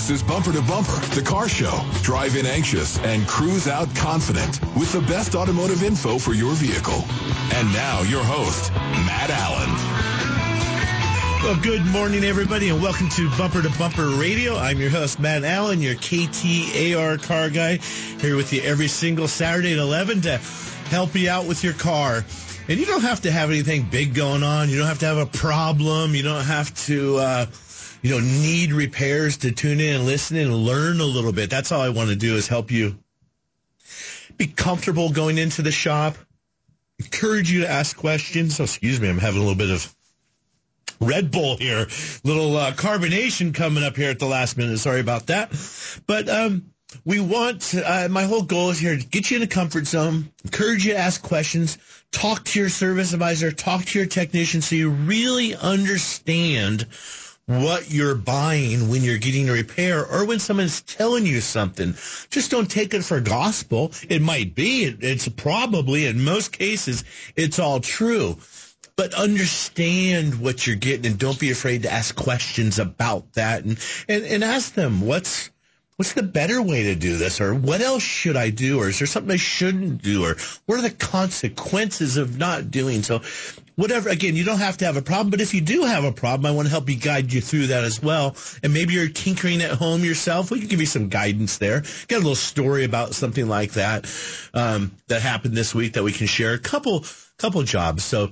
This is Bumper to Bumper, the car show. Drive in anxious and cruise out confident with the best automotive info for your vehicle. And now your host, Matt Allen. Well, good morning, everybody, and welcome to Bumper to Bumper Radio. I'm your host, Matt Allen, your KTAR car guy, here with you every single Saturday at 11 to help you out with your car. And you don't have to have anything big going on. You don't have to have a problem. You don't have to, need repairs to tune in and listen and learn a little bit. That's all I want to do is help you be comfortable going into the shop, encourage you to ask questions. Oh, excuse me, I'm having a little bit of Red Bull here. Little carbonation coming up here at the last minute. Sorry about that. But we want, my whole goal is here to get you in a comfort zone, encourage you to ask questions, talk to your service advisor, talk to your technician so you really understand what you're buying when you're getting a repair or when someone's telling you something. Just don't take it for gospel. It might be. It's probably, in most cases, it's all true. But understand what you're getting and don't be afraid to ask questions about that and ask them, what's the better way to do this? Or what else should I do? Or is there something I shouldn't do? Or what are the consequences of not doing? So whatever, again, you don't have to have a problem, but if you do have a problem, I want to help you guide you through that as well. And maybe you're tinkering at home yourself. We can give you some guidance there. Got a little story about something like that, that happened this week that we can share. A couple jobs. So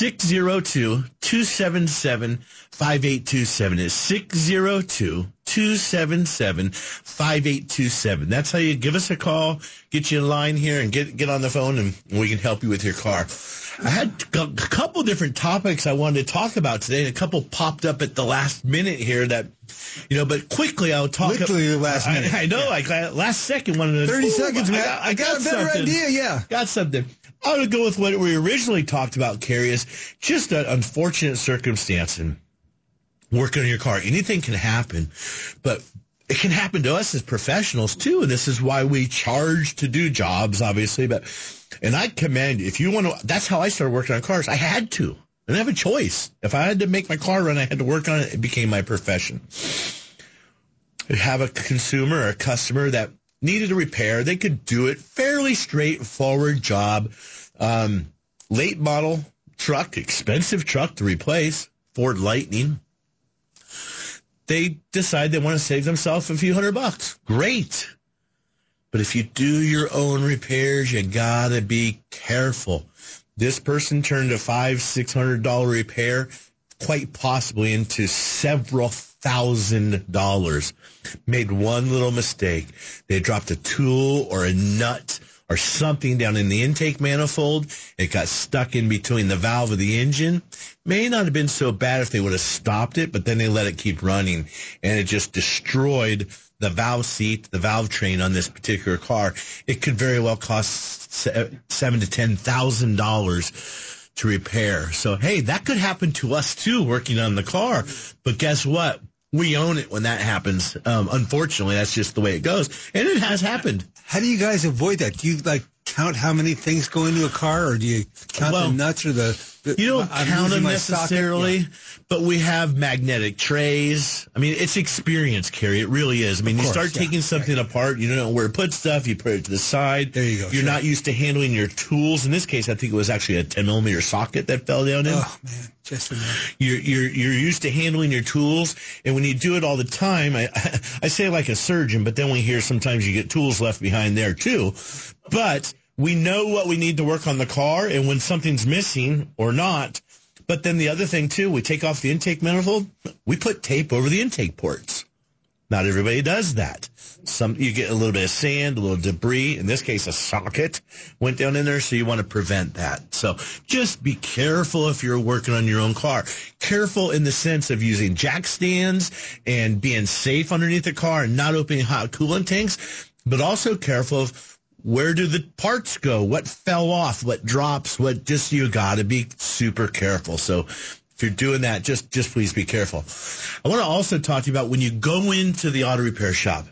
602-277-5827 is 602-277-5827. That's how you give us a call, get you in line here, and get on the phone, and we can help you with your car. I had a couple different topics I wanted to talk about today, and a couple popped up at the last minute here that, but quickly I'll talk. Literally the last minute. I know, like last second, 30 seconds, man. I got a better something. idea, yeah. Got something. I would go with what we originally talked about, Carrie, is just an unfortunate circumstance in working on your car. Anything can happen, but it can happen to us as professionals, too, and this is why we charge to do jobs, obviously. And I commend, if you want to, that's how I started working on cars. I had to. I didn't have a choice. If I had to make my car run, I had to work on it. It became my profession. I have a consumer or a customer that needed a repair. They could do it. Fairly straightforward job. Late model truck, expensive truck to replace, Ford Lightning. They decide they want to save themselves a few $100. Great. But if you do your own repairs, you gotta be careful. This person turned a $500-600 repair quite possibly into several $1,000. Made one little mistake. They dropped a tool or a nut or something down in the intake manifold. It got stuck in between the valve of the engine. May not have been so bad if they would have stopped it, but then they let it keep running, and it just destroyed the valve seat, the valve train on this particular car. It could very well cost $7,000 to $10,000 to repair. So, hey, that could happen to us, too, working on the car. But guess what? We own it when that happens. Unfortunately, that's just the way it goes. And it has happened. How do you guys avoid that? Do you, count how many things go into a car, or do you count the nuts or the you don't count them necessarily, but we have magnetic trays. I mean, it's experience, Carrie. It really is. I mean, you start taking something apart, you don't know where to put stuff, you put it to the side. There you go. You're not used to handling your tools. In this case, I think it was actually a 10-millimeter socket that fell down in. Oh, man. Just a minute. You're used to handling your tools, and when you do it all the time, I say like a surgeon, but then we hear sometimes you get tools left behind there too. But we know what we need to work on the car, and when something's missing or not. But then the other thing, too, we take off the intake manifold. We put tape over the intake ports. Not everybody does that. You get a little bit of sand, a little debris. In this case, a socket went down in there, so you want to prevent that. So just be careful if you're working on your own car. Careful in the sense of using jack stands and being safe underneath the car and not opening hot coolant tanks, but also careful of where do the parts go? What fell off? What drops? You gotta be super careful. So if you're doing that, just please be careful. I want to also talk to you about when you go into the auto repair shop.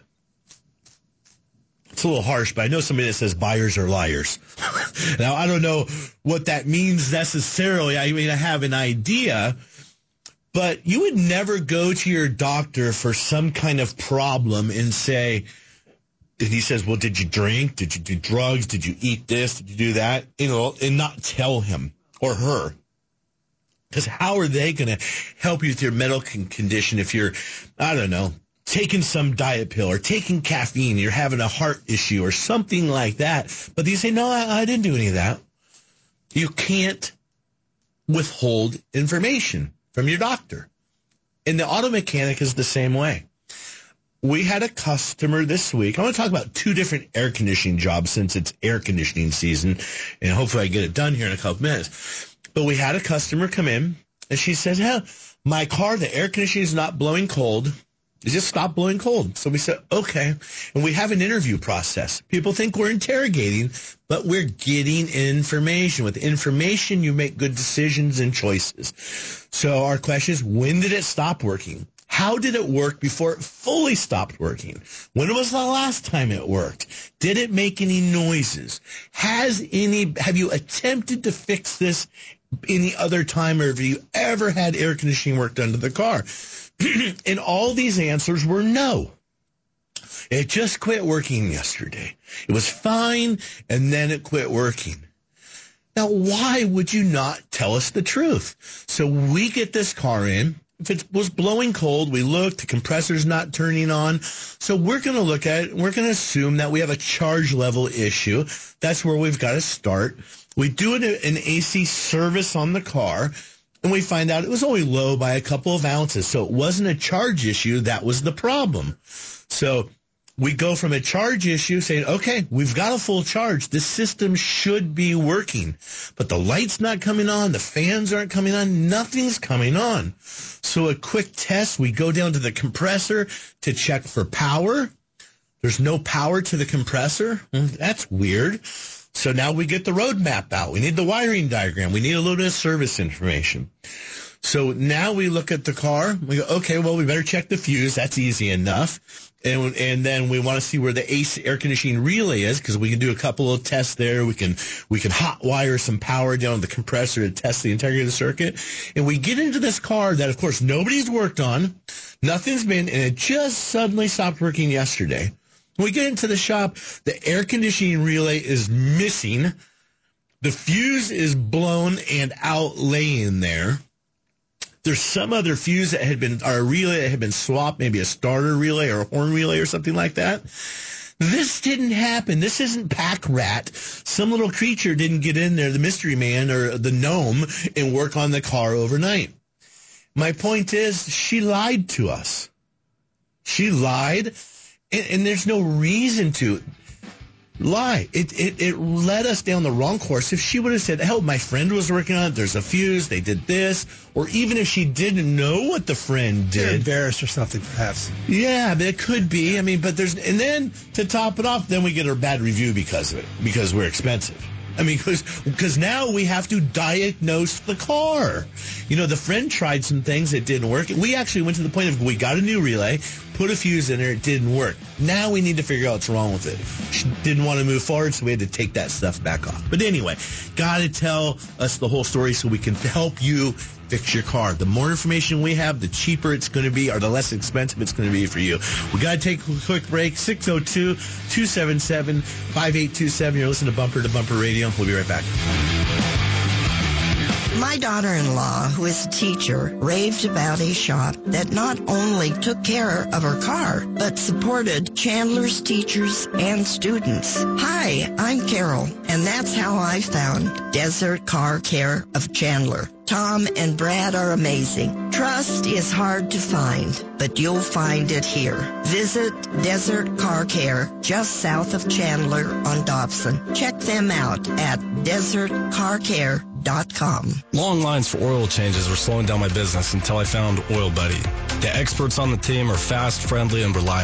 It's a little harsh, but I know somebody that says buyers are liars. Now, I don't know what that means necessarily. I mean, I have an idea, But you would never go to your doctor for some kind of problem and say, and he says, well, did you drink? Did you do drugs? Did you eat this? Did you do that? And not tell him or her. Because how are they going to help you with your medical condition if you're, I don't know, taking some diet pill or taking caffeine, you're having a heart issue or something like that. But you say, no, I didn't do any of that. You can't withhold information from your doctor. And the auto mechanic is the same way. We had a customer this week. I want to talk about 2 different air conditioning jobs since it's air conditioning season, and hopefully I get it done here in a couple minutes. But we had a customer come in, and she said, my car, the air conditioning is not blowing cold. It just stopped blowing cold. So we said, okay. And we have an interview process. People think we're interrogating, but we're getting information. With information, you make good decisions and choices. So our question is, when did it stop working? How did it work before it fully stopped working? When was the last time it worked? Did it make any noises? Have you attempted to fix this any other time, or have you ever had air conditioning work done to the car? And all these answers were no. It just quit working yesterday. It was fine, and then it quit working. Now, why would you not tell us the truth? So we get this car in. If it was blowing cold, we looked, the compressor's not turning on. So we're going to look at it, and we're going to assume that we have a charge level issue. That's where we've got to start. We do an AC service on the car, and we find out it was only low by a couple of ounces. So it wasn't a charge issue. That was the problem. So we go from a charge issue saying, okay, we've got a full charge. The system should be working. But the light's not coming on. The fans aren't coming on. Nothing's coming on. So a quick test, we go down to the compressor to check for power. There's no power to the compressor. That's weird. So now we get the road map out. We need the wiring diagram. We need a little bit of service information. So now we look at the car. We go, okay, well, we better check the fuse. That's easy enough. And then we want to see where the AC air conditioning relay is, because we can do a couple of tests there. We can hot wire some power down the compressor to test the integrity of the circuit. And we get into this car that, of course, nobody's worked on. Nothing's been, and it just suddenly stopped working yesterday. When we get into the shop, the air conditioning relay is missing. The fuse is blown and out laying there. There's some other fuse that had been, or a relay that had been swapped, maybe a starter relay or a horn relay or something like that. This didn't happen. This isn't Pack Rat. Some little creature didn't get in there, the mystery man or the gnome, and work on the car overnight. My point is, she lied to us. She lied, and there's no reason to lie. It led us down the wrong course. If she would have said, hell, my friend was working on it, there's a fuse, they did this, or even if she didn't know what the friend did. They're embarrassed or something, perhaps. Yeah, but it could be. I mean, but and then to top it off, then we get a bad review because of it, because we're expensive. I mean, because now we have to diagnose the car. You know, the friend tried some things that didn't work. We actually went to the point of, we got a new relay, put a fuse in there, it didn't work. Now we need to figure out what's wrong with it. She didn't want to move forward, so we had to take that stuff back off. But anyway, got to tell us the whole story so we can help you fix your car. The more information we have, the cheaper it's going to be, or the less expensive it's going to be for you. We got to take a quick break. 602-277-5827. You're listening to Bumper Radio. We'll be right back. My daughter-in-law, who is a teacher, raved about a shop that not only took care of her car, but supported Chandler's teachers and students. Hi, I'm Carol, and that's how I found Desert Car Care of Chandler. Tom and Brad are amazing. Trust is hard to find, but you'll find it here. Visit Desert Car Care just south of Chandler on Dobson. Check them out at desertcarcare.com. Long lines for oil changes were slowing down my business until I found Oil Buddy. The experts on the team are fast, friendly, and reliable.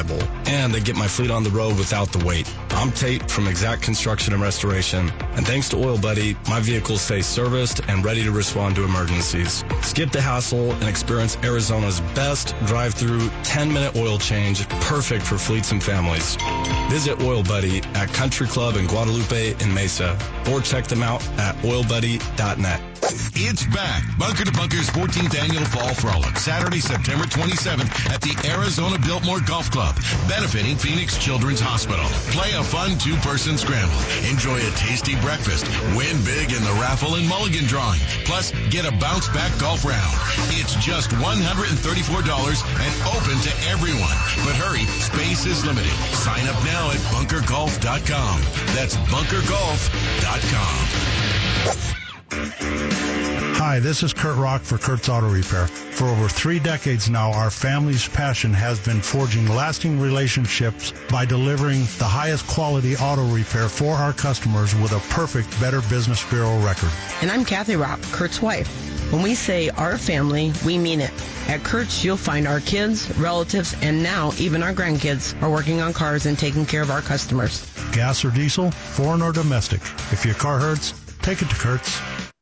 and they get my fleet on the road without the wait. I'm Tate from Exact Construction and Restoration, and thanks to Oil Buddy, my vehicles stay serviced and ready to respond to emergencies. Skip the hassle and experience Arizona's best drive-through 10-minute oil change, perfect for fleets and families. Visit Oil Buddy at Country Club in Guadalupe and Mesa, or check them out at oilbuddy.net. It's back. Bunker to Bunker's 14th annual Fall Frolic, Saturday, September 27th at the Arizona Biltmore Golf Club, benefiting Phoenix Children's Hospital. Play a fun two-person scramble. Enjoy a tasty breakfast. Win big in the raffle and mulligan drawing. Plus, get a bounce-back golf round. It's just $134 and open to everyone. But hurry, space is limited. Sign up now at bunkergolf.com. That's bunkergolf.com. Hi, this is Kurt Rock for Kurt's Auto Repair. For over 3 decades now, our family's passion has been forging lasting relationships by delivering the highest quality auto repair for our customers with a perfect Better Business Bureau record. And I'm Kathy Rock, Kurt's wife. When we say our family, we mean it. At Kurt's, you'll find our kids, relatives, and now even our grandkids are working on cars and taking care of our customers. Gas or diesel, foreign or domestic. If your car hurts, take it to Kurt's.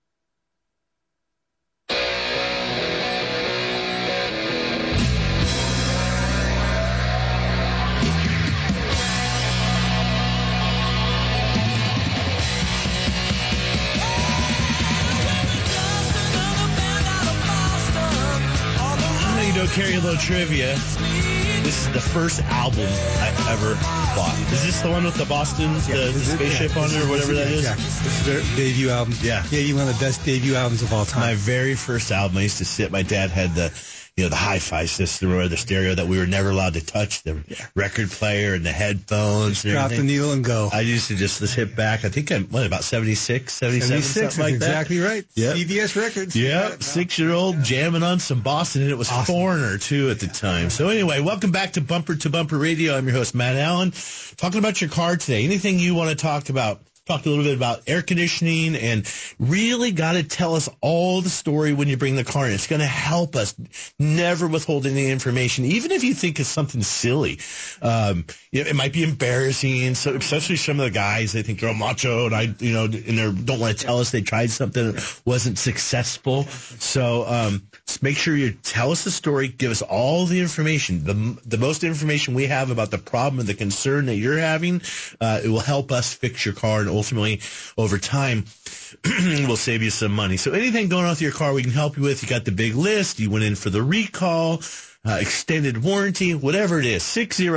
Carry a little trivia. This is the first album I ever bought. Is this the one with the Boston, the spaceship on it or whatever that is? Yeah, this is their debut album. Yeah. Maybe one of the best debut albums of all time. My very first album, I used to sit, my dad had the hi-fi system or the stereo that we were never allowed to touch, the record player and the headphones. Just drop the needle and go. I used to just hit back. I think I'm, about 76, 77, something like that. Exactly right. Yep. CBS Records. Yep, 6-year-old jamming on some Boston, and it was awesome. Foreigner, too, at the time. So anyway, welcome back to Bumper Radio. I'm your host, Matt Allen. Talking about your car today. Anything you want to talk about? Talked a little bit about air conditioning and really got to tell us all the story when you bring the car in. It's going to help us never withhold any information, even if you think it's something silly. It might be embarrassing. So especially some of the guys, they think they're all macho and and they don't want to tell us they tried something that wasn't successful. So, make sure you tell us the story. Give us all the information. The most information we have about the problem and the concern that you're having, it will help us fix your car, and ultimately, over time, we'll save you some money. So anything going on with your car we can help you with. You got the big list. You went in for the recall, extended warranty, whatever it is.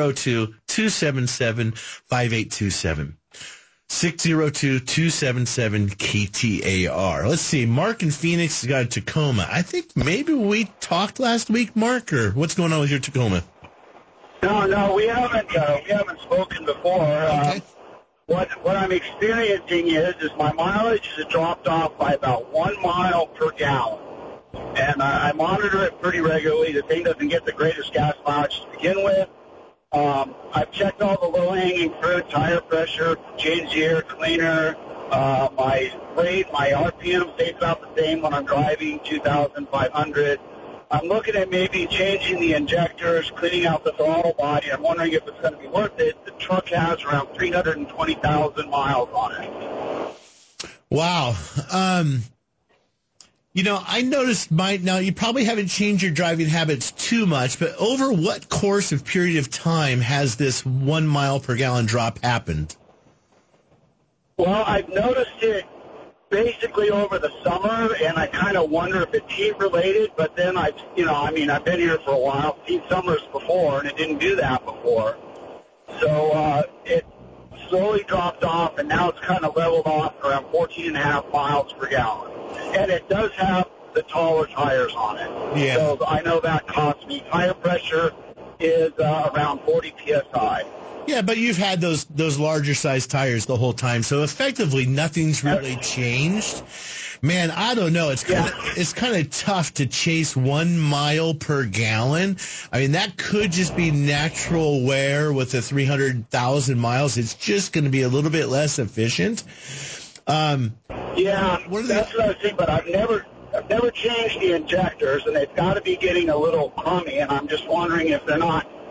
602-277-5827. 602-277-KTAR. Let's see. Mark in Phoenix has got a Tacoma. I think maybe we talked last week, Mark, or what's going on with your Tacoma? No, we haven't spoken before. Okay. What I'm experiencing is my mileage has dropped off by about 1 mile per gallon. And I monitor it pretty regularly. The thing doesn't get the greatest gas mileage to begin with. I've checked all the low-hanging fruit, tire pressure, changed the air cleaner. My rate, my RPM stays about the same when I'm driving, 2,500. I'm looking at maybe changing the injectors, cleaning out the throttle body. I'm wondering if it's going to be worth it. The truck has around 320,000 miles on it. Wow. I noticed now you probably haven't changed your driving habits too much, but over what course of period of time has this 1 mile per gallon drop happened? Well, I've noticed it basically over the summer, and I kind of wonder if it's heat related, but then I've been here for a while, seen summers before, and it didn't do that before. So it slowly dropped off, and now it's kind of leveled off around 14.5 miles per gallon. And it does have the taller tires on it. Yeah. So I know that costs me. Tire pressure is around 40 PSI. Yeah, but you've had those larger size tires the whole time, so effectively nothing's really changed. Man, I don't know. It's kind of tough to chase 1 mile per gallon. I mean, that could just be natural wear with the 300,000 miles. It's just going to be a little bit less efficient. That's what I was saying, but I've never changed the injectors, and they've got to be getting a little crummy, and I'm just wondering if they're not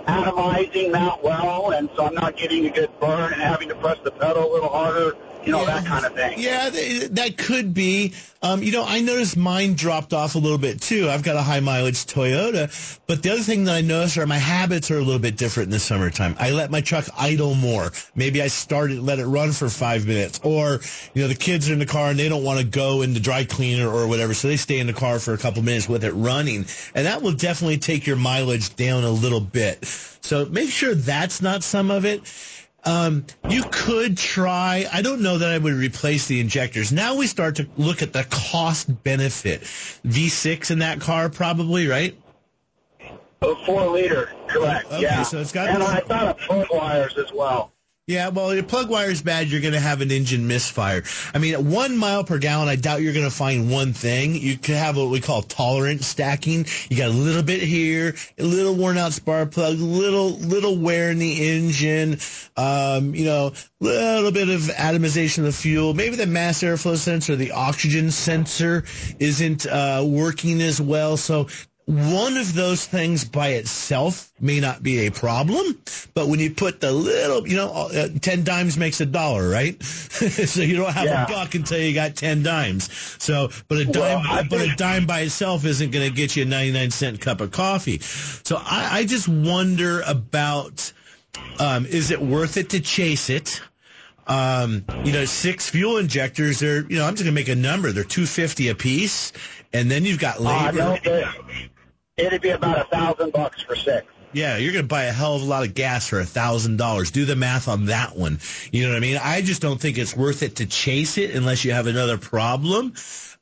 atomizing that well, and so I'm not getting a good burn and having to press the pedal a little harder, that kind of thing. Yeah, that could be. I noticed mine dropped off a little bit too. I've got a high mileage Toyota, but the other thing that I noticed are my habits are a little bit different in the summertime. I let my truck idle more. Maybe I let it run for 5 minutes, or the kids are in the car and they don't want to go in the dry cleaner or whatever, so they stay in the car for a couple minutes with it running, and that will definitely take your mileage down a little bit. So make sure that's not some of it. You could try, I don't know that I would replace the injectors. Now we start to look at the cost benefit. V6 in that car probably, right? 4 liter, correct. Okay, yeah. So it's got. And I thought of plug wires as well. Yeah, well, your plug wire is bad. You're going to have an engine misfire. I mean, at 1 mile per gallon, I doubt you're going to find one thing. You could have what we call tolerant stacking. You got a little bit here, a little worn out spark plug, little wear in the engine, little bit of atomization of the fuel. Maybe the mass airflow sensor, the oxygen sensor isn't working as well. So one of those things by itself may not be a problem, but when you put the little, 10 dimes makes a dollar, right? So you don't have a buck until you got 10 dimes. So, but a dime by itself isn't going to get you a 99-cent cup of coffee. So I just wonder about, is it worth it to chase it? 6 fuel injectors, I'm just going to make a number. They're $250 a piece, and then you've got labor. It'd be about $1,000 for 6. Yeah, you're going to buy a hell of a lot of gas for $1,000. Do the math on that one. You know what I mean? I just don't think it's worth it to chase it unless you have another problem.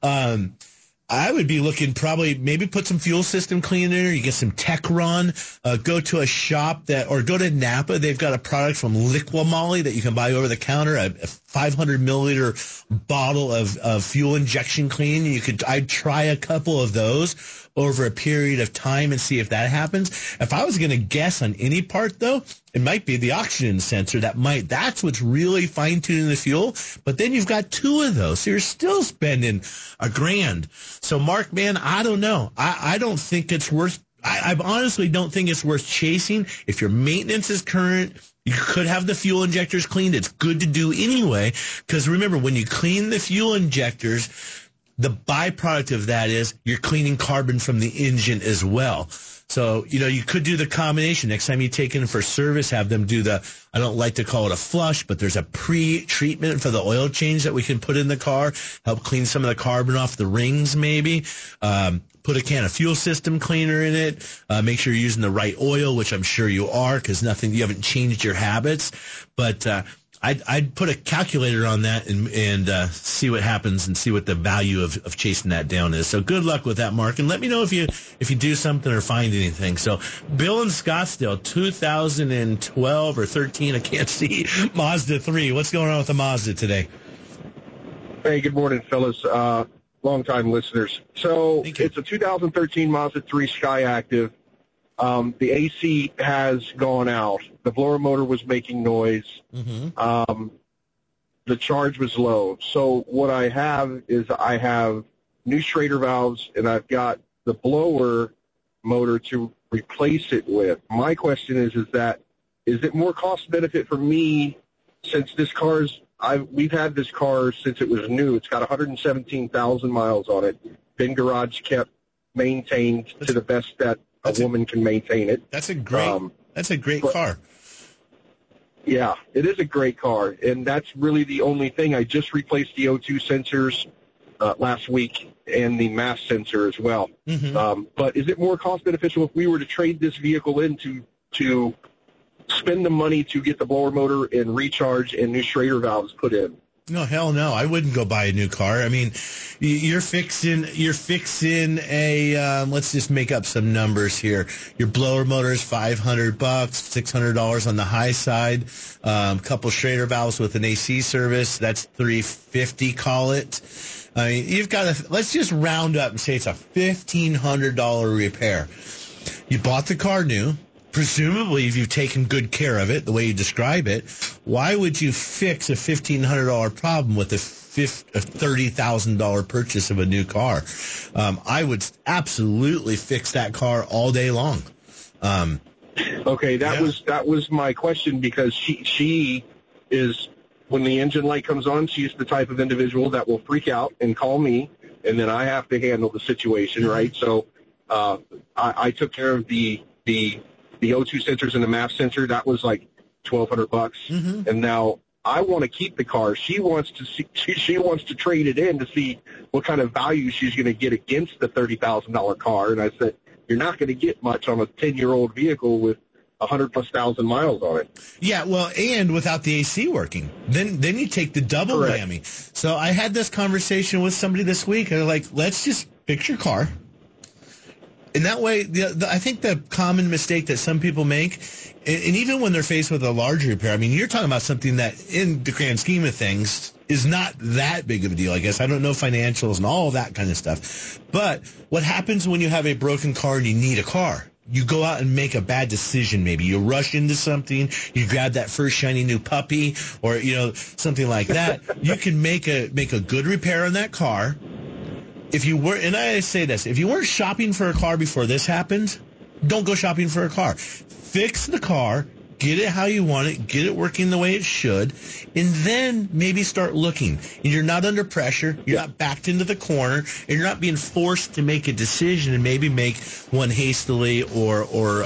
I would be looking maybe put some fuel system cleaner in there. You get some Techron. Go to a shop or go to Napa. They've got a product from Liqui-Moly that you can buy over the counter, a 500 milliliter bottle of fuel injection clean. I'd try a couple of those over a period of time and see if that happens. If I was going to guess on any part, though, it might be the oxygen sensor. That's what's really fine-tuning the fuel. But then you've got 2 of those, so you're still spending $1,000. So, Mark, man, I don't know. I don't think it's worth. I honestly don't think it's worth chasing. If your maintenance is current, you could have the fuel injectors cleaned. It's good to do anyway, because remember, when you clean the fuel injectors, the byproduct of that is you're cleaning carbon from the engine as well. So, you could do the combination. Next time you take in for service, have them do I don't like to call it a flush, but there's a pre-treatment for the oil change that we can put in the car, help clean some of the carbon off the rings maybe. Put a can of fuel system cleaner in it. Make sure you're using the right oil, which I'm sure you are, because you haven't changed your habits. But I'd put a calculator on that and see what happens and see what the value of chasing that down is. So good luck with that, Mark, and let me know if you do something or find anything. So Bill in Scottsdale, 2012 or 13, I can't see, Mazda 3. What's going on with the Mazda today? Hey, good morning, fellas. Long-time listeners. So it's a 2013 Mazda 3 Skyactiv. The AC has gone out. The blower motor was making noise. Mm-hmm. The charge was low. So what I have is new Schrader valves, and I've got the blower motor to replace it with. My question is it more cost benefit for me since this we've had this car since it was new. It's got 117,000 miles on it. Been garage kept, maintained to the best that a woman can maintain it. That's a great car. Yeah, it is a great car, and that's really the only thing. I just replaced the O2 sensors last week and the mass sensor as well. Mm-hmm. But is it more cost beneficial if we were to trade this vehicle in to spend the money to get the blower motor and recharge and new Schrader valves put in? No, hell no. I wouldn't go buy a new car. I mean, you're fixing a, let's just make up some numbers here. Your blower motor is $500, $600 on the high side. A couple Schrader valves with an AC service, that's $350, call it. I mean, you've got let's just round up and say it's a $1,500 repair. You bought the car new. Presumably, if you've taken good care of it, the way you describe it, why would you fix a $1,500 problem with a $30,000 purchase of a new car? I would absolutely fix that car all day long. Okay, that was my question, because she is, when the engine light comes on, she's the type of individual that will freak out and call me, and then I have to handle the situation, right? So I took care of the O2 sensors and the MAP sensor. That was like $1,200, and now I want to keep the car. She wants to trade it in to see what kind of value she's going to get against the $30,000 car. And I said, you're not going to get much on a 10-year-old vehicle with 100,000+ miles on it. Yeah, well, and without the AC working, then you take the double whammy. So I had this conversation with somebody this week. They're like, let's just fix your car. And that way, I think the common mistake that some people make, and even when they're faced with a large repair, I mean, you're talking about something that, in the grand scheme of things, is not that big of a deal, I guess. I don't know financials and all that kind of stuff. But what happens when you have a broken car and you need a car? You go out and make a bad decision, maybe. You rush into something, you grab that first shiny new puppy, or, something like that. You can make a good repair on that car. If you were, and I say this, if you weren't shopping for a car before this happened, don't go shopping for a car. Fix the car, get it how you want it, get it working the way it should, and then maybe start looking. And you're not under pressure, you're not backed into the corner, and you're not being forced to make a decision and maybe make one hastily or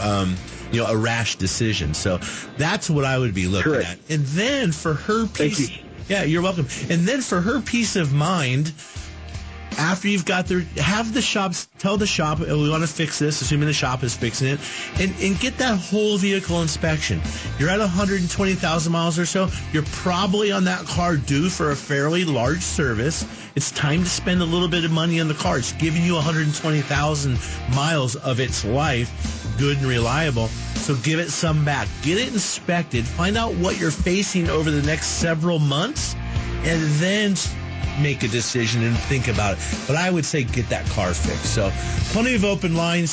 a rash decision. So that's what I would be looking at. And then for her peace, yeah, you're welcome. And then for her peace of mind, after you've got have the shops, tell the shop, we want to fix this, assuming the shop is fixing it, and get that whole vehicle inspection. You're at 120,000 miles or so. You're probably on that car due for a fairly large service. It's time to spend a little bit of money on the car. It's giving you 120,000 miles of its life, good and reliable. So give it some back. Get it inspected. Find out what you're facing over the next several months, and then make a decision and think about it. But I would say get that car fixed. So plenty of open lines,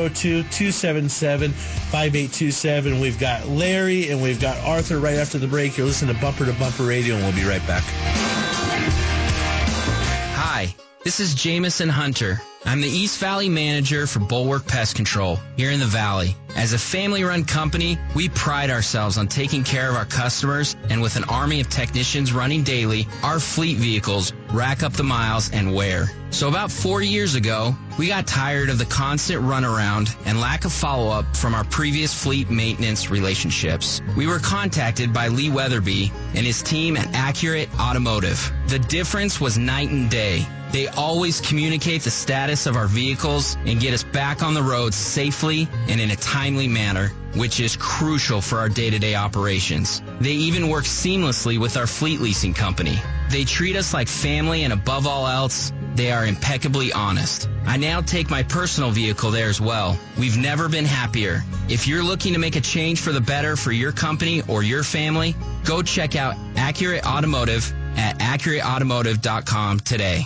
602-277-5827. We've got Larry and we've got Arthur right after the break. You're listening to Bumper Radio, and we'll be right back. Hi, this is Jamison Hunter. I'm the East Valley manager for Bulwark Pest Control here in the Valley. As a family-run company, we pride ourselves on taking care of our customers, and with an army of technicians running daily, our fleet vehicles rack up the miles and wear. So about 4 years ago, we got tired of the constant runaround and lack of follow-up from our previous fleet maintenance relationships. We were contacted by Lee Weatherby and his team at Accurate Automotive. The difference was night and day. They always communicate the status of our vehicles and get us back on the road safely and in a timely manner, which is crucial for our day-to-day operations. They even work seamlessly with our fleet leasing company. They treat us like family, and above all else, they are impeccably honest. I now take my personal vehicle there as well. We've never been happier. If you're looking to make a change for the better for your company or your family, go check out Accurate Automotive at AccurateAutomotive.com today.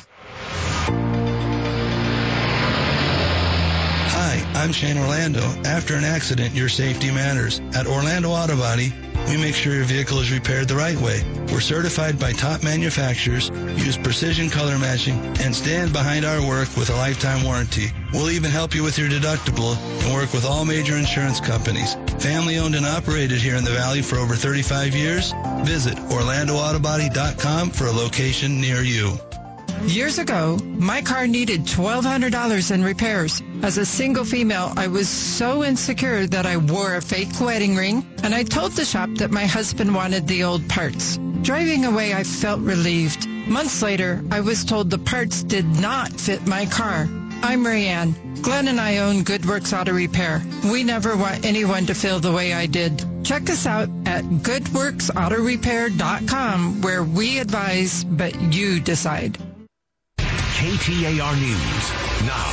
Hi, I'm Shane Orlando. After an accident, your safety matters. At Orlando Auto Body, we make sure your vehicle is repaired the right way. We're certified by top manufacturers, use precision color matching, and stand behind our work with a lifetime warranty. We'll even help you with your deductible and work with all major insurance companies. Family owned and operated here in the Valley for over 35 years. Visit OrlandoAutobody.com for a location near you. Years ago, my car needed $1,200 in repairs. As a single female, I was so insecure that I wore a fake wedding ring, and I told the shop that my husband wanted the old parts. Driving away, I felt relieved. Months later, I was told the parts did not fit my car. I'm Rayanne. Glenn and I own Good Works Auto Repair. We never want anyone to feel the way I did. Check us out at goodworksautorepair.com, where we advise, but you decide. KTAR News now.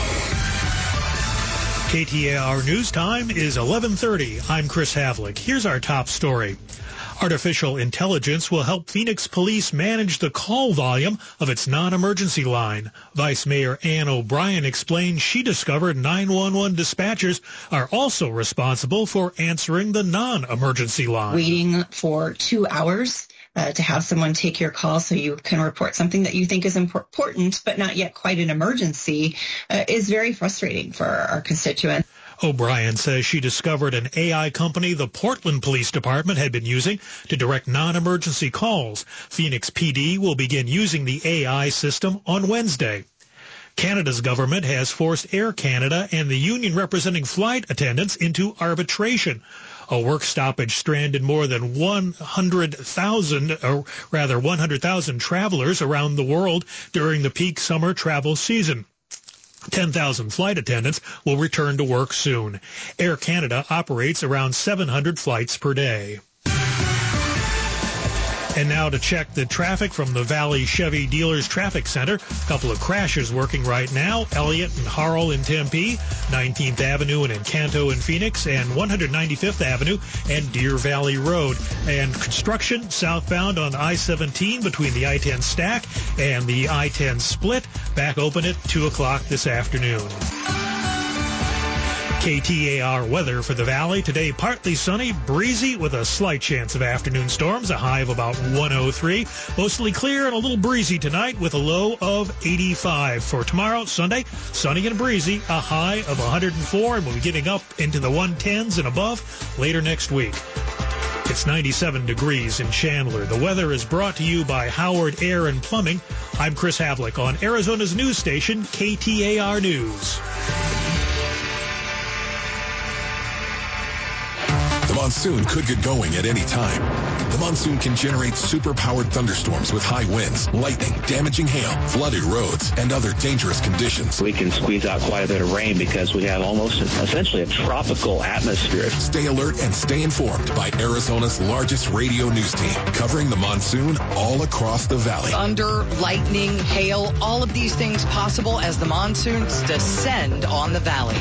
KTAR News Time is 11:30. I'm Chris Havlick. Here's our top story. Artificial intelligence will help Phoenix police manage the call volume of its non-emergency line. Vice Mayor Ann O'Brien explained she discovered 911 dispatchers are also responsible for answering the non-emergency line. Waiting for 2 hours to have someone take your call so you can report something that you think is important but not yet quite an emergency is very frustrating for our constituents. O'Brien says she discovered an AI company the Portland Police Department had been using to direct non-emergency calls. Phoenix PD will begin using the AI system on Wednesday. Canada's government has forced Air Canada and the union representing flight attendants into arbitration. A work stoppage stranded more than 100,000 travelers around the world during the peak summer travel season. 10,000 flight attendants will return to work soon. Air Canada operates around 700 flights per day. And now to check the traffic from the Valley Chevy Dealers Traffic Center. A couple of crashes working right now. Elliott and Harl in Tempe, 19th Avenue and Encanto in Phoenix, and 195th Avenue and Deer Valley Road. And construction southbound on I-17 between the I-10 stack and the I-10 split. Back open at 2 o'clock this afternoon. KTAR weather for the Valley. Today, partly sunny, breezy with a slight chance of afternoon storms, a high of about 103. Mostly clear and a little breezy tonight with a low of 85. For tomorrow, Sunday, sunny and breezy, a high of 104, and we'll be getting up into the 110s and above later next week. It's 97 degrees in Chandler. The weather is brought to you by Howard Air and Plumbing. I'm Chris Havlick on Arizona's news station, KTAR News. The monsoon could get going at any time. The monsoon can generate super-powered thunderstorms with high winds, lightning, damaging hail, flooded roads, and other dangerous conditions. We can squeeze out quite a bit of rain because we have almost essentially a tropical atmosphere. Stay alert and stay informed by Arizona's largest radio news team, covering the monsoon all across the valley. Thunder, lightning, hail, all of these things possible as the monsoons descend on the valley.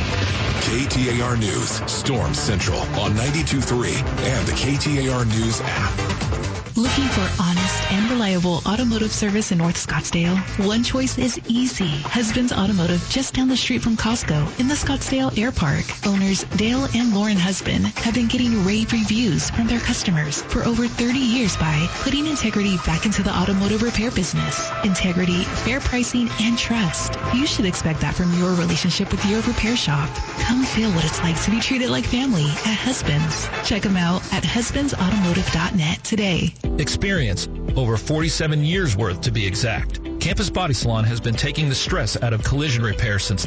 KTAR News, Storm Central on 92.3 and the KTAR News app. Looking for honest and reliable automotive service in North Scottsdale? One choice is easy. Husband's Automotive, just down the street from Costco in the Scottsdale Air Park. Owners Dale and Lauren Husband have been getting rave reviews from their customers for over 30 years by putting integrity back into the automotive repair business. Integrity, fair pricing, and trust. You should expect that from your relationship with your repair shop. Come feel what it's like to be treated like family at Husband's. Check them out at husbandsautomotive.net today. Experience, over 47 years worth to be exact. Campus Body Salon has been taking the stress out of collision repair since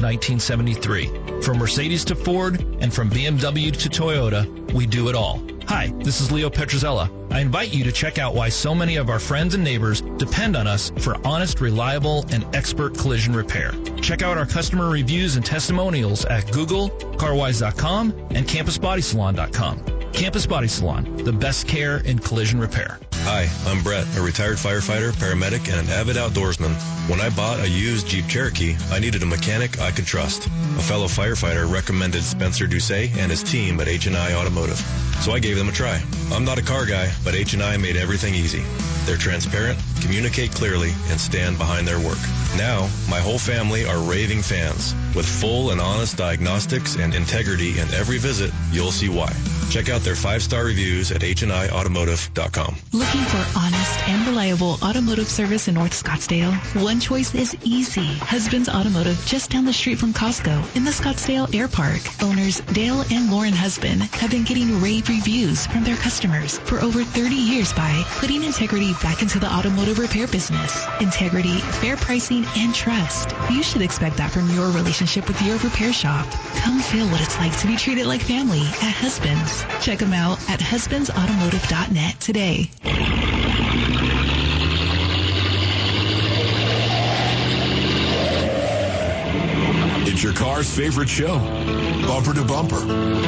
1973. From Mercedes to Ford and from BMW to Toyota, we do it all. Hi, this is Leo Petrozella. I invite you to check out why so many of our friends and neighbors depend on us for honest, reliable, and expert collision repair. Check out our customer reviews and testimonials at Google, Carwise.com, and CampusBodySalon.com. Campus Body Salon, the best care in collision repair. Hi, I'm Brett, a retired firefighter, paramedic, and an avid outdoorsman. When I bought a used Jeep Cherokee, I needed a mechanic I could trust. A fellow firefighter recommended Spencer Doucet and his team at H&I Automotive, so I gave them a try. I'm not a car guy, but H&I made everything easy. They're transparent, communicate clearly, and stand behind their work. Now, my whole family are raving fans. With full and honest diagnostics and integrity in every visit, you'll see why. Check out their 5-star reviews at HNIautomotive.com. Looking for honest and reliable automotive service in North Scottsdale? One choice is easy. Husband's Automotive, just down the street from Costco in the Scottsdale Air Park. Owners Dale and Lauren Husband have been getting rave reviews from their customers for over 30 years by putting integrity back into the automotive repair business. Integrity, fair pricing, and trust. You should expect that from your relationship with your repair shop. Come feel what it's like to be treated like family at Husband's. Check them out at husbandsautomotive.net today. It's your car's favorite show, Bumper to Bumper.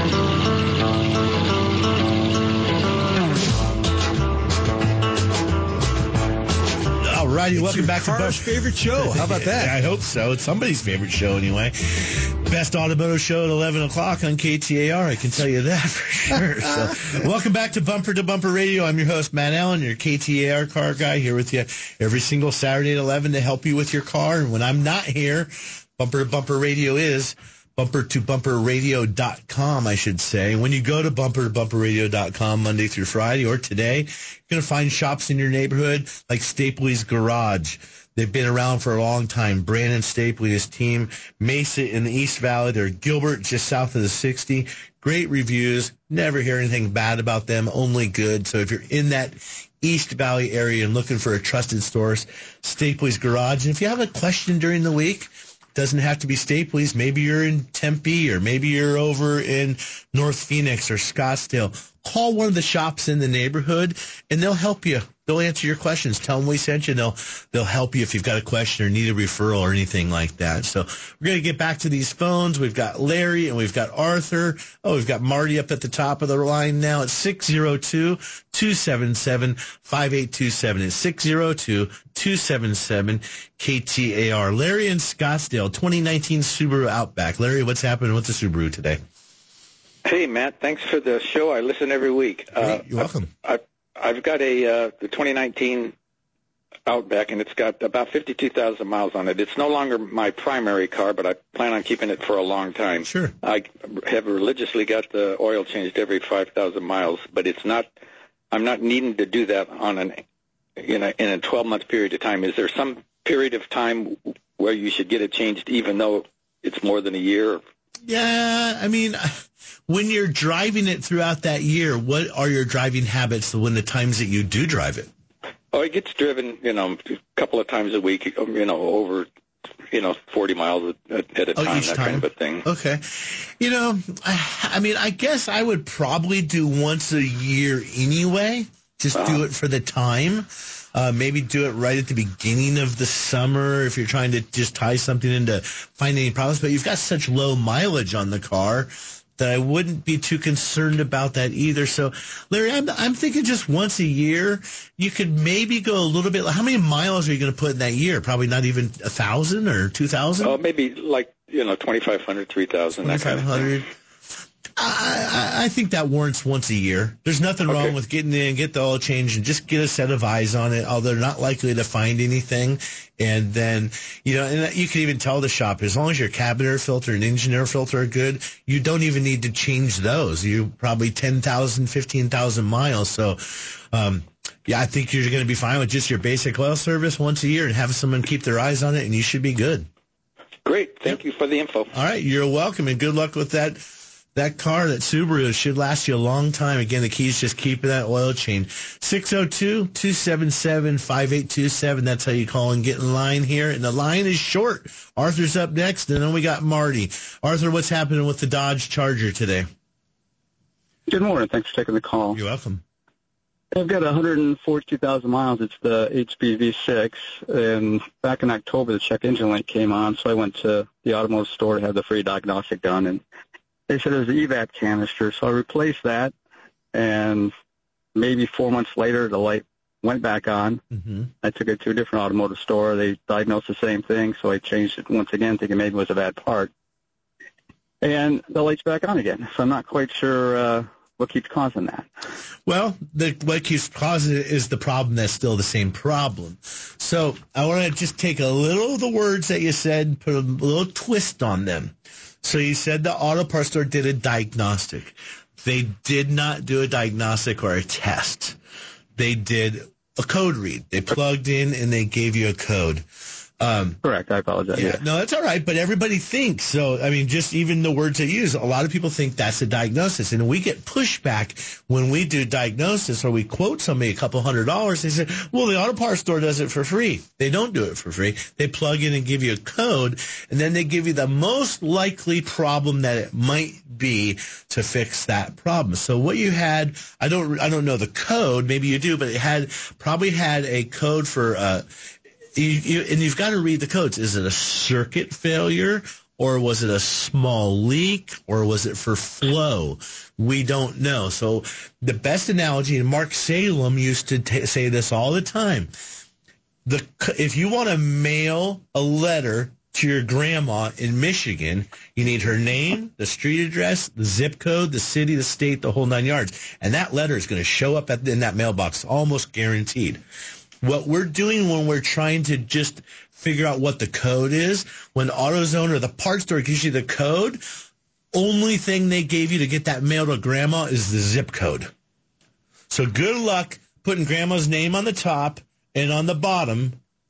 All righty, welcome back to Bumper's favorite show. How about that? I hope so. It's somebody's favorite show anyway. Best automotive show at 11 o'clock on KTAR. I can tell you that for sure. So, welcome back to Bumper Radio. I'm your host, Matt Allen, your KTAR car guy, here with you every single Saturday at 11 to help you with your car. And when I'm not here, Bumper to Bumper Radio is bumpertobumperradio.com, I should say. When you go to bumpertobumperradio.com Monday through Friday or today, you're going to find shops in your neighborhood like Stapley's Garage, They've been around for a long time. Brandon Stapley, his team. Mesa in the East Valley. They're Gilbert, just south of the 60. Great reviews. Never hear anything bad about them, only good. So if you're in that East Valley area and looking for a trusted source, Stapley's Garage. And if you have a question during the week, doesn't have to be Stapley's. Maybe you're in Tempe, or maybe you're over in North Phoenix or Scottsdale. Call one of the shops in the neighborhood, and they'll help you. They'll answer your questions. Tell them we sent you, and they'll help you if you've got a question or need a referral or anything like that. So we're going to get back to these phones. We've got Larry, and we've got Arthur. Oh, we've got Marty up at the top of the line now. It's 602-277-5827. It's 602-277-KTAR. Larry in Scottsdale, 2019 Subaru Outback. Larry, what's happening with the Subaru today? Hey, Matt. Thanks for the show. I listen every week. You're welcome. I've got the 2019 Outback, and it's got about 52,000 miles on it. It's no longer my primary car, but I plan on keeping it for a long time. Sure. I have religiously got the oil changed every 5,000 miles, but I'm not needing to do that in a 12-month period of time. Is there some period of time where you should get it changed even though it's more than a year? Yeah, I mean, when you're driving it throughout that year, what are your driving habits when the times that you do drive it? Oh, it gets driven, a couple of times a week, over, 40 miles at a time, that kind of a thing. Okay. I guess I would probably do once a year anyway. Just do it for the time. Maybe do it right at the beginning of the summer if you're trying to just tie something into finding any problems. But you've got such low mileage on the car that I wouldn't be too concerned about that either. So, Larry, I'm thinking just once a year. You could maybe go a little bit. How many miles are you going to put in that year? Probably not even 1,000 or 2,000? Oh, maybe 2,500, 3,000, that kind of thing. I think that warrants once a year. There's nothing wrong with getting in, get the oil change, and just get a set of eyes on it, although they're not likely to find anything. And then, and you can even tell the shop, as long as your cabin air filter and engine air filter are good, you don't even need to change those. You probably 10,000, 15,000 miles. So, I think you're going to be fine with just your basic oil service once a year and have someone keep their eyes on it, and you should be good. Great. Thank you for the info. All right. You're welcome, and good luck with that car, that Subaru. Should last you a long time. Again, the key is just keeping that oil change. 602-277-5827. That's how you call and get in line here. And the line is short. Arthur's up next, and then we got Marty. Arthur, what's happening with the Dodge Charger today? Good morning. Thanks for taking the call. You're welcome. I've got 142,000 miles. It's the HPV6, and back in October, the check engine light came on, so I went to the automotive store to have the free diagnostic done, and they said it was an EVAP canister, so I replaced that, and maybe 4 months later, the light went back on. Mm-hmm. I took it to a different automotive store. They diagnosed the same thing, so I changed it once again, thinking maybe it was a bad part. And the light's back on again, so I'm not quite sure what keeps causing that. Well, what keeps causing it is the problem that's still the same problem. So I want to just take a little of the words that you said, put a little twist on them. So you said the auto parts store did a diagnostic. They did not do a diagnostic or a test. They did a code read. They plugged in and they gave you a code. Correct. I apologize. Yeah. No, that's all right. But everybody thinks. So, just even the words they use, a lot of people think that's a diagnosis. And we get pushback when we do diagnosis or we quote somebody a couple $100. They say, well, the auto parts store does it for free. They don't do it for free. They plug in and give you a code, and then they give you the most likely problem that it might be to fix that problem. So what you had, I don't know the code. Maybe you do, but it probably had a code for, and you've got to read the codes. Is it a circuit failure, or was it a small leak, or was it for flow? We don't know. So the best analogy, and Mark Salem used to say this all the time, if you want to mail a letter to your grandma in Michigan, you need her name, the street address, the zip code, the city, the state, the whole 9 yards. And that letter is going to show up in that mailbox, almost guaranteed. What we're doing when we're trying to just figure out what the code is, when AutoZone or the parts store gives you the code, only thing they gave you to get that mail to grandma is the zip code. So good luck putting grandma's name on the top and on the bottom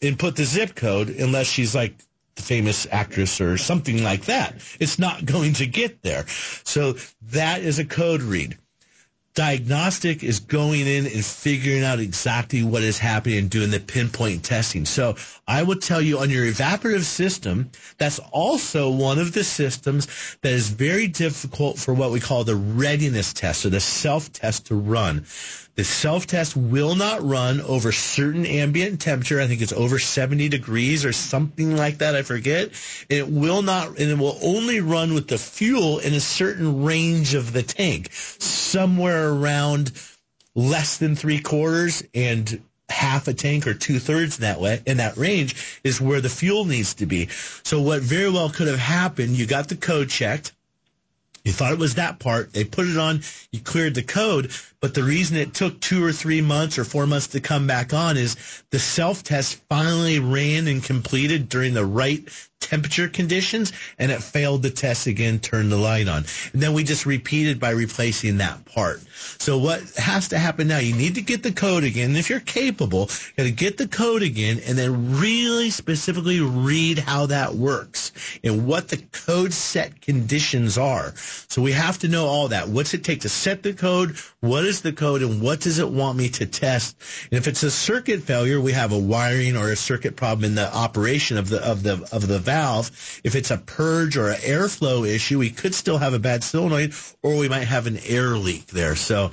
input the zip code unless she's like the famous actress or something like that. It's not going to get there. So that is a code read. Diagnostic is going in and figuring out exactly what is happening and doing the pinpoint testing. So I will tell you on your evaporative system, that's also one of the systems that is very difficult for what we call the readiness test or the self-test to run. The self-test will not run over certain ambient temperature. I think it's over 70 degrees or something like that. I forget. It will not, and it will only run with the fuel in a certain range of the tank, somewhere around less than 3/4 and half a tank or 2/3 in that range is where the fuel needs to be. So what very well could have happened, you got the code checked. You thought it was that part. They put it on. You cleared the code. But the reason it took 2 or 3 months or 4 months to come back on is the self-test finally ran and completed during the right temperature conditions, and it failed the test again, turned the light on. And then we just repeated by replacing that part. So what has to happen now, you need to get the code again. And if you're capable, you got to get the code again and then really specifically read how that works and what the code set conditions are. So we have to know all that. What's it take to set the code? What is the code, and what does it want me to test? And if it's a circuit failure, we have a wiring or a circuit problem in the operation of the valve. If it's a purge or an airflow issue, we could still have a bad solenoid, or we might have an air leak there. So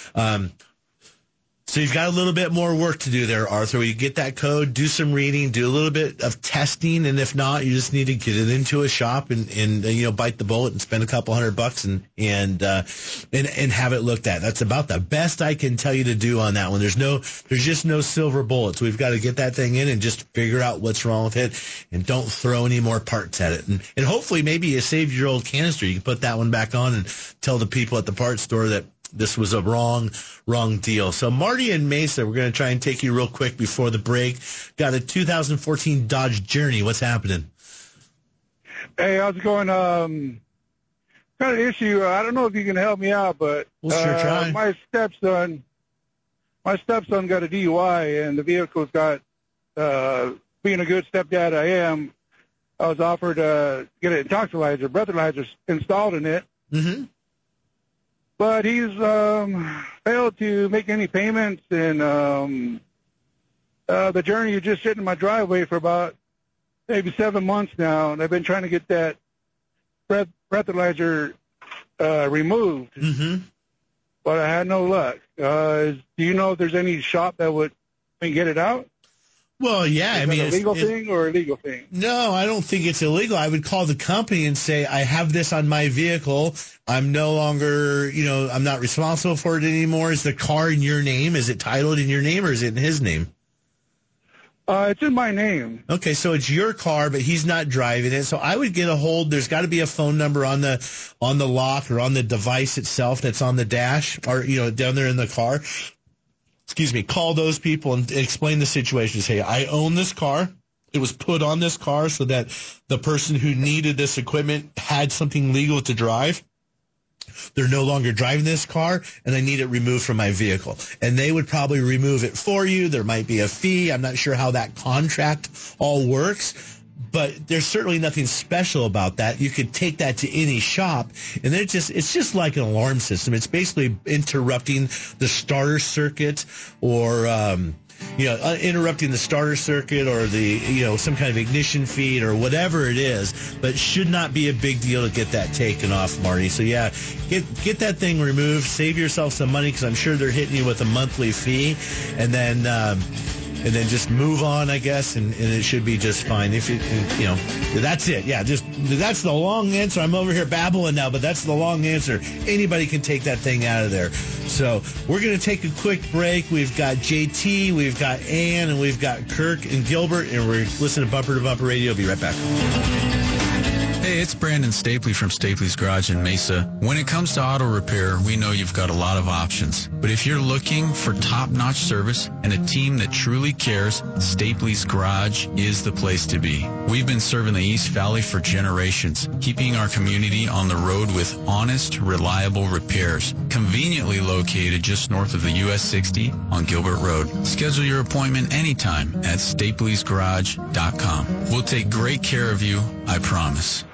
you've got a little bit more work to do there, Arthur. You get that code, do some reading, do a little bit of testing, and if not, you just need to get it into a shop and bite the bullet and spend a couple $100 and have it looked at. That's about the best I can tell you to do on that one. There's just no silver bullets. We've got to get that thing in and just figure out what's wrong with it, and don't throw any more parts at it. And hopefully maybe you saved your old canister. You can put that one back on and tell the people at the parts store that this was a wrong deal. So Marty and Mesa, we're going to try and take you real quick before the break. Got a 2014 Dodge Journey. What's happening? Hey, how's it going? Kind of issue. I don't know if you can help me out, but we'll sure try. My stepson got a DUI, and the vehicle's got, being a good stepdad I am, I was offered to get an breathalyzer installed in it. Mm-hmm. But he's failed to make any payments, and the Journey is just sitting in my driveway for about maybe 7 months now, and I've been trying to get that breathalyzer removed, but I had no luck. Do you know if there's any shop that can get it out? Well, yeah. Is it a legal thing or a illegal thing? No, I don't think it's illegal. I would call the company and say, I have this on my vehicle. I'm no longer, I'm not responsible for it anymore. Is the car in your name? Is it titled in your name, or is it in his name? It's in my name. Okay, so it's your car, but he's not driving it. So I would get a hold. There's got to be a phone number on the lock or on the device itself that's on the dash, or down there in the car. Call those people and explain the situation. Say, I own this car. It was put on this car so that the person who needed this equipment had something legal to drive. They're no longer driving this car, and I need it removed from my vehicle. And they would probably remove it for you. There might be a fee. I'm not sure how that contract all works. But there's certainly nothing special about that. You could take that to any shop, and it's just like an alarm system. It's basically interrupting the starter circuit, or interrupting the starter circuit, or the some kind of ignition feed, or whatever it is. But it should not be a big deal to get that taken off, Marty. So yeah, get that thing removed. Save yourself some money, because I'm sure they're hitting you with a monthly fee, and then just move on, I guess, and it should be just fine. If that's it. Yeah, that's the long answer. I'm over here babbling now, but that's the long answer. Anybody can take that thing out of there. So we're going to take a quick break. We've got JT, we've got Ann, and we've got Kirk and Gilbert, and we're listening to Bumper Radio. Be right back. Hey, it's Brandon Stapley from Stapley's Garage in Mesa. When it comes to auto repair, we know you've got a lot of options. But if you're looking for top-notch service and a team that truly cares, Stapley's Garage is the place to be. We've been serving the East Valley for generations, keeping our community on the road with honest, reliable repairs. Conveniently located just north of the US 60 on Gilbert Road. Schedule your appointment anytime at stapleysgarage.com. We'll take great care of you, I promise.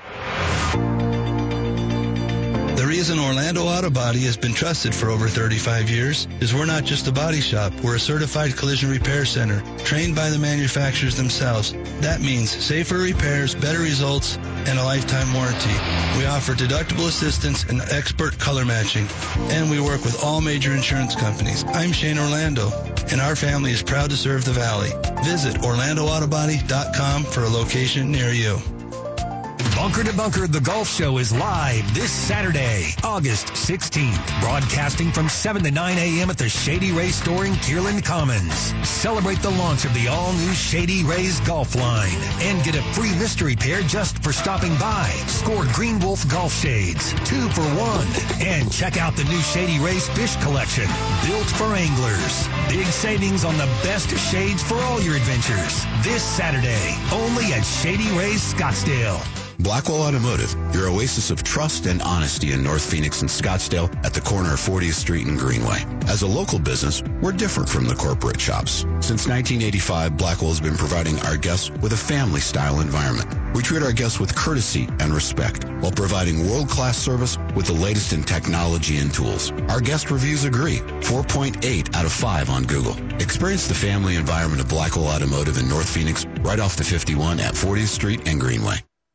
The reason Orlando Auto Body has been trusted for over 35 years is we're not just a body shop. We're a certified collision repair center, trained by the manufacturers themselves. That means safer repairs, better results, and a lifetime warranty. We offer deductible assistance and expert color matching, and we work with all major insurance companies. I'm Shane Orlando, and our family is proud to serve the Valley. Visit OrlandoAutobody.com for a location near you. Bunker to Bunker, the golf show is live this Saturday, August 16th, broadcasting from 7 to 9 a.m. at the Shady Rays store in Kierland Commons. Celebrate the launch of the all-new Shady Rays golf line and get a free mystery pair just for stopping by. Score Green Wolf golf shades, 2 for 1. And check out the new Shady Rays fish collection, built for anglers. Big savings on the best shades for all your adventures. This Saturday, only at Shady Rays Scottsdale. Blackwell Automotive, your oasis of trust and honesty in North Phoenix and Scottsdale at the corner of 40th Street and Greenway. As a local business, we're different from the corporate shops. Since 1985, Blackwell has been providing our guests with a family-style environment. We treat our guests with courtesy and respect while providing world-class service with the latest in technology and tools. Our guest reviews agree, 4.8 out of 5 on Google. Experience the family environment of Blackwell Automotive in North Phoenix, right off the 51 at 40th Street and Greenway.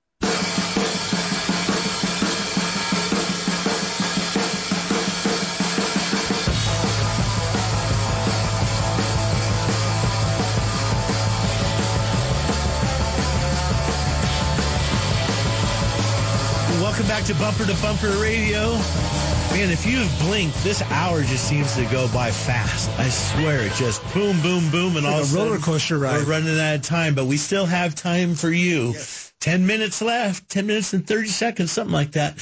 Welcome back to Bumper Radio. Man, if you've blinked, this hour just seems to go by fast. I swear, it just boom, boom, boom, and all of a roller coaster ride. We're running out of time, but we still have time for you. Yes. 10 minutes left, 10 minutes and 30 seconds, something like that.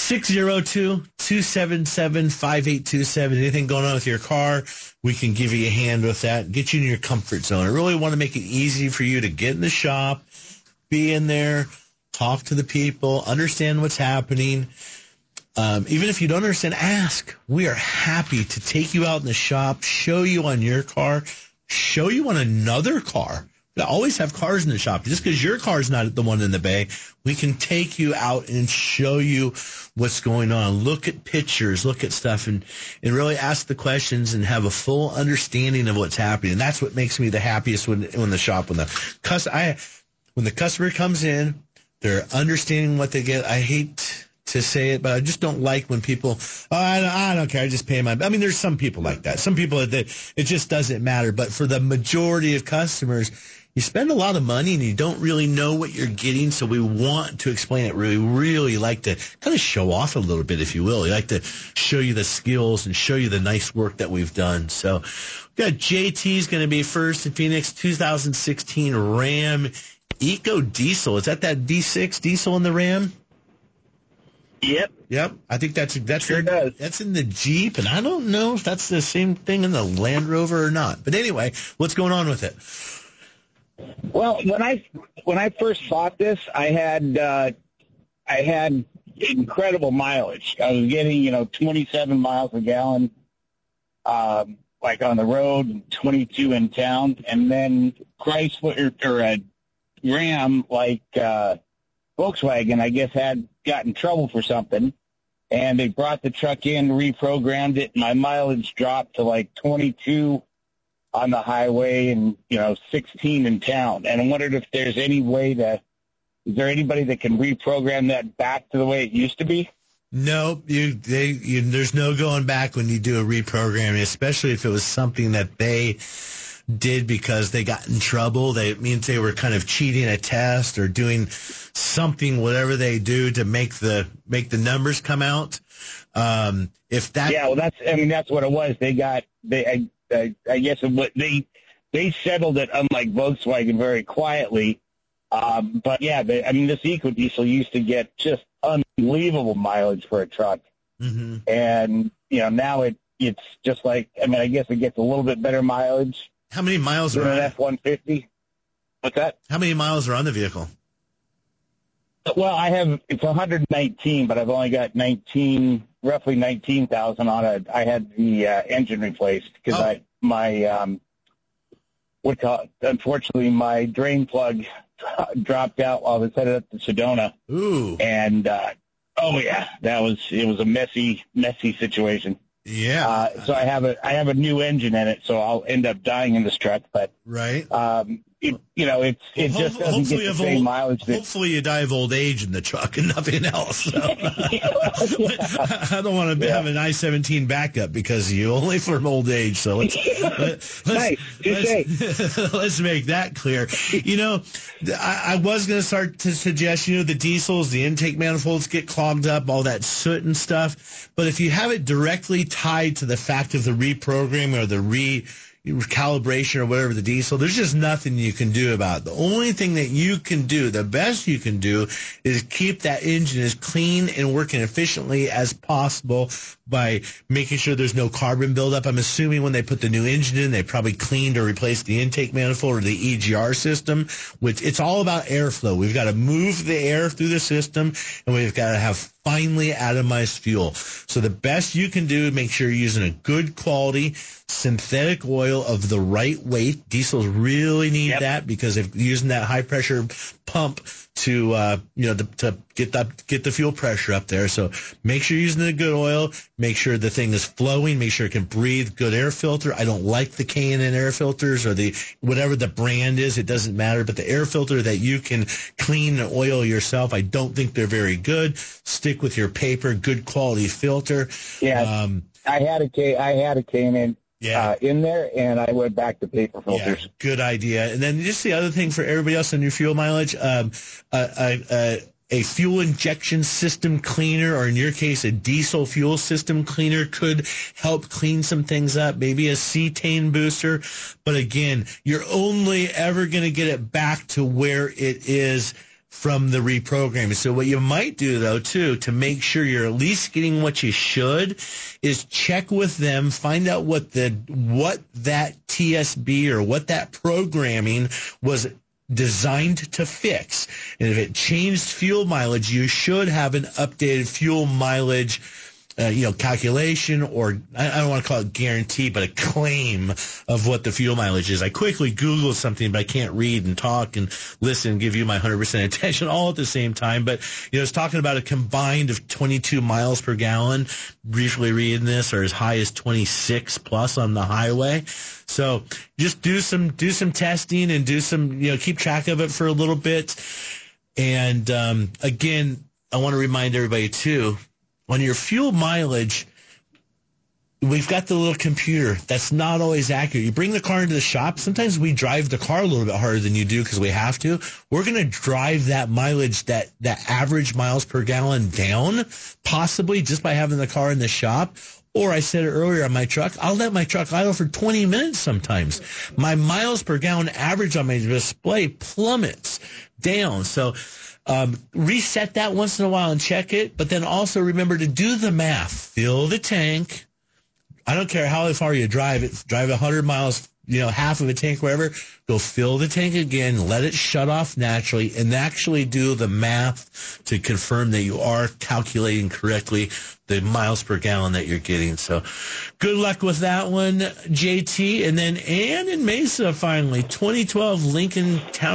602-277-5827. Anything going on with your car, we can give you a hand with that, get you in your comfort zone. I really want to make it easy for you to get in the shop, be in there, talk to the people, understand what's happening. Even if you don't understand, ask. We are happy to take you out in the shop, show you on your car, show you on another car. We always have cars in the shop. Just because your car's not the one in the bay, we can take you out and show you what's going on. Look at pictures, look at stuff, and really ask the questions and have a full understanding of what's happening. And that's what makes me the happiest when the customer comes in, they're understanding what they get. I hate to say it, but I just don't like when people, I don't care, I just pay my, I mean, there's some people like that. Some people that it just doesn't matter. But for the majority of customers, you spend a lot of money and you don't really know what you're getting. So we want to explain it. Really like to kind of show off a little bit, if you will. We like to show you the skills and show you the nice work that we've done. So we've got JT's going to be first in Phoenix, 2016 Ram Eco Diesel. Is that D6 diesel in the Ram? Yep. I think that's sure does. That's in the Jeep, and I don't know if that's the same thing in the Land Rover or not. But anyway, what's going on with it? Well, when I first bought this, I had incredible mileage. I was getting 27 miles a gallon, like on the road, and 22 in town, and then Chrysler or a Ram like Volkswagen, I guess, had got in trouble for something, and they brought the truck in, reprogrammed it. My mileage dropped to like 22 on the highway and 16 in town. And I wondered if there's any way is there anybody that can reprogram that back to the way it used to be? No, there's no going back when you do a reprogramming, especially if it was something that they did because they got in trouble. It means they were kind of cheating a test or doing something, whatever they do to make the numbers come out. That's what it was. I guess they settled it, unlike Volkswagen, very quietly, But yeah, this EcoDiesel used to get just unbelievable mileage for a truck. Mm-hmm. And, now it's just like, I guess it gets a little bit better mileage. How many miles are on an F-150? What's that? How many miles are on the vehicle? Well, it's 119, but I've only got roughly 19,000 on it. I had the engine replaced because unfortunately, my drain plug dropped out while I was headed up to Sedona. Ooh. And, it was a messy situation. Yeah. So I have a new engine in it, so I'll end up dying in this truck, but. Right. It just doesn't get the same mileage. Hopefully you die of old age in the truck and nothing else. So. I don't want to have an I-17 backup because of you, only from old age. So let's make that clear. I was going to start to suggest, the diesels, the intake manifolds get clogged up, all that soot and stuff. But if you have it directly tied to the fact of the reprogramming or the recalibration or whatever the diesel, there's just nothing you can do about it. The only thing that you can do, the best you can do, is keep that engine as clean and working efficiently as possible by making sure there's no carbon buildup. I'm assuming when they put the new engine in, they probably cleaned or replaced the intake manifold or the EGR system, which it's all about airflow. We've got to move the air through the system, and we've got to have finely atomized fuel. So the best you can do is make sure you're using a good quality synthetic oil of the right weight. Diesels really need that because if using that high pressure pump to get the fuel pressure up there. So make sure you're using a good oil. Make sure the thing is flowing. Make sure it can breathe. Good air filter. I don't like the K&N air filters or the whatever the brand is. It doesn't matter. But the air filter that you can clean and oil yourself, I don't think they're very good. Stick with your paper, good quality filter. Yeah, I had a K&N. In there, and I went back to paper filters. Yeah, good idea. And then just the other thing for everybody else on your fuel mileage, a fuel injection system cleaner, or in your case, a diesel fuel system cleaner could help clean some things up, maybe a cetane booster. But again, you're only ever going to get it back to where it is from the reprogramming. So what you might do, though, too, to make sure you're at least getting what you should, is check with them, find out what that TSB or what that programming was designed to fix. And if it changed fuel mileage, you should have an updated fuel mileage calculation, or I don't want to call it guarantee, but a claim of what the fuel mileage is. I quickly Googled something, but I can't read and talk and listen and give you my 100% attention all at the same time. But, it's talking about a combined of 22 miles per gallon, briefly reading this, or as high as 26 plus on the highway. So just do some testing and do some, keep track of it for a little bit. And, again, I want to remind everybody too, on your fuel mileage, we've got the little computer that's not always accurate. You bring the car into the shop. Sometimes we drive the car a little bit harder than you do because we have to. We're going to drive that mileage, that average miles per gallon down, possibly just by having the car in the shop. Or I said it earlier on my truck, I'll let my truck idle for 20 minutes sometimes. My miles per gallon average on my display plummets down. So reset that once in a while and check it, but then also remember to do the math. Fill the tank. I don't care how far you drive it. Drive 100 miles, half of a tank, wherever. Go fill the tank again, let it shut off naturally, and actually do the math to confirm that you are calculating correctly the miles per gallon that you're getting. So good luck with that one, JT. And then Ann in Mesa, finally, 2012 Lincoln Town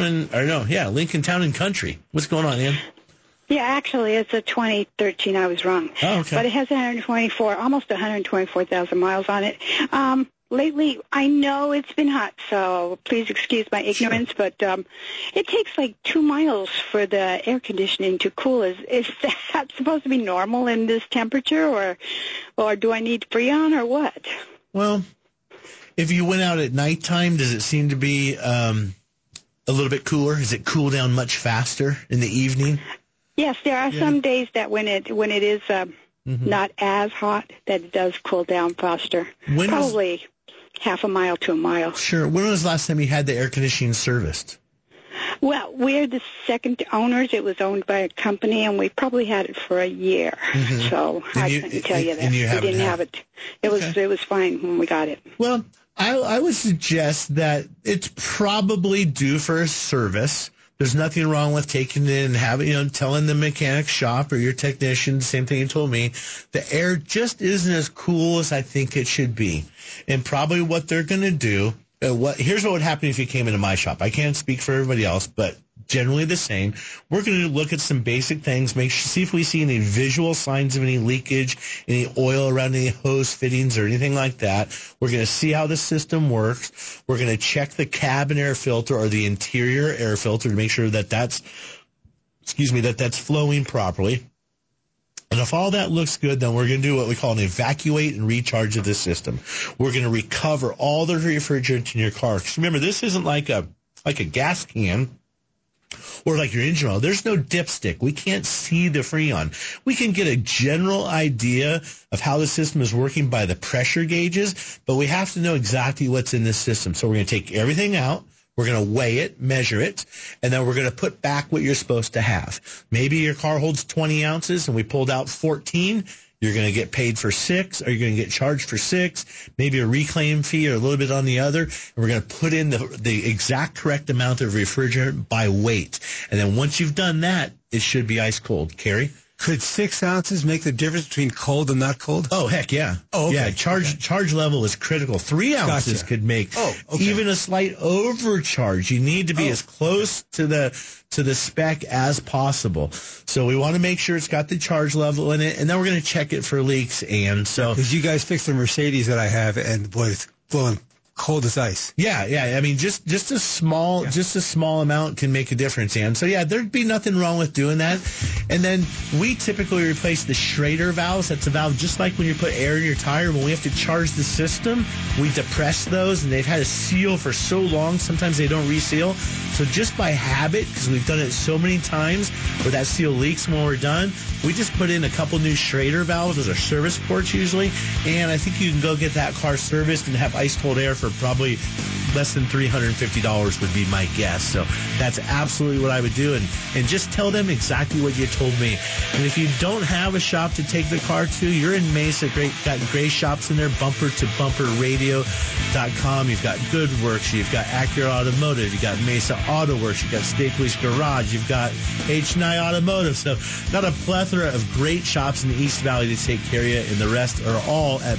and Country. What's going on, Ann? Yeah, actually, it's a 2013. I was wrong. Oh, okay. But it has almost 124,000 miles on it. Lately, I know it's been hot, so please excuse my ignorance, but it takes like 2 miles for the air conditioning to cool. Is that supposed to be normal in this temperature, or do I need Freon, or what? Well, if you went out at nighttime, does it seem to be a little bit cooler? Does it cool down much faster in the evening? Yes, there are some days that when it is not as hot, that it does cool down faster. Probably half a mile to a mile. Sure. When was the last time you had the air conditioning serviced? Well, we're the second owners. It was owned by a company, and we probably had it for a year. Mm-hmm. So I couldn't tell you that. And you we didn't have it. It was fine when we got it. Well, I would suggest that it's probably due for a service. There's nothing wrong with taking it and having, telling the mechanic shop or your technician, same thing you told me, the air just isn't as cool as I think it should be. And probably what they're going to do, here's what would happen if you came into my shop. I can't speak for everybody else, but generally the same. We're going to look at some basic things, see if we see any visual signs of any leakage, any oil around any hose fittings or anything like that. We're going to see how the system works. We're going to check the cabin air filter or the interior air filter to make sure that that's flowing properly. And if all that looks good, then we're going to do what we call an evacuate and recharge of the system. We're going to recover all the refrigerant in your car. Because remember, this isn't like a gas can or like your engine oil. There's no dipstick. We can't see the Freon. We can get a general idea of how the system is working by the pressure gauges, but we have to know exactly what's in this system. So we're going to take everything out. We're going to weigh it, measure it, and then we're going to put back what you're supposed to have. Maybe your car holds 20 ounces and we pulled out 14. You're going to get paid for 6, or you're going to get charged for 6, maybe a reclaim fee or a little bit on the other. And we're going to put in the exact correct amount of refrigerant by weight. And then once you've done that, it should be ice cold. Carrie? Could 6 ounces make the difference between cold and not cold? Oh, heck yeah. Oh, okay. Yeah, charge level is critical. 3 ounces could make even a slight overcharge. You need to be as close to the spec as possible. So we want to make sure it's got the charge level in it, and then we're going to check it for leaks. And so, because you guys fixed the Mercedes that I have, and boy, it's blowing cold as ice. Yeah. I mean, just a small amount can make a difference. And so, there'd be nothing wrong with doing that. And then we typically replace the Schrader valves. That's a valve just like when you put air in your tire. When we have to charge the system, we depress those, and they've had a seal for so long, sometimes they don't reseal. So just by habit, because we've done it so many times where that seal leaks when we're done, we just put in a couple new Schrader valves. Those are service ports usually. And I think you can go get that car serviced and have ice cold air for probably less than $350 would be my guess. So that's absolutely what I would do. And just tell them exactly what you told me. And if you don't have a shop to take the car to, you're in Mesa. Got great shops in there, bumpertobumperradio.com. You've got GoodWorks. You've got Acura Automotive. You've got Mesa Auto Works. You've got Staples Garage. You've got H9 Automotive. So got a plethora of great shops in the East Valley to take care of you. And the rest are all at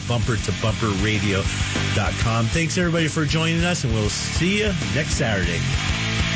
bumpertobumperradio.com. Thanks, everybody, for joining us, and we'll see you next Saturday.